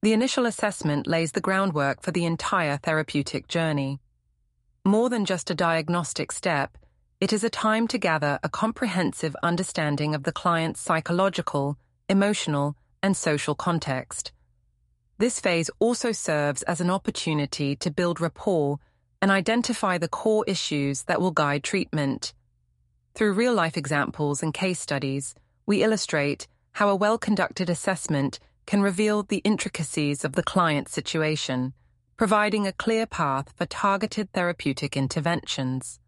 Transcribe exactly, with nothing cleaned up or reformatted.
The initial assessment lays the groundwork for the entire therapeutic journey. More than just a diagnostic step, it is a time to gather a comprehensive understanding of the client's psychological, emotional, and social context. This phase also serves as an opportunity to build rapport and identify the core issues that will guide treatment. Through real-life examples and case studies, we illustrate how a well-conducted assessment can reveal the intricacies of the client's situation, providing a clear path for targeted therapeutic interventions.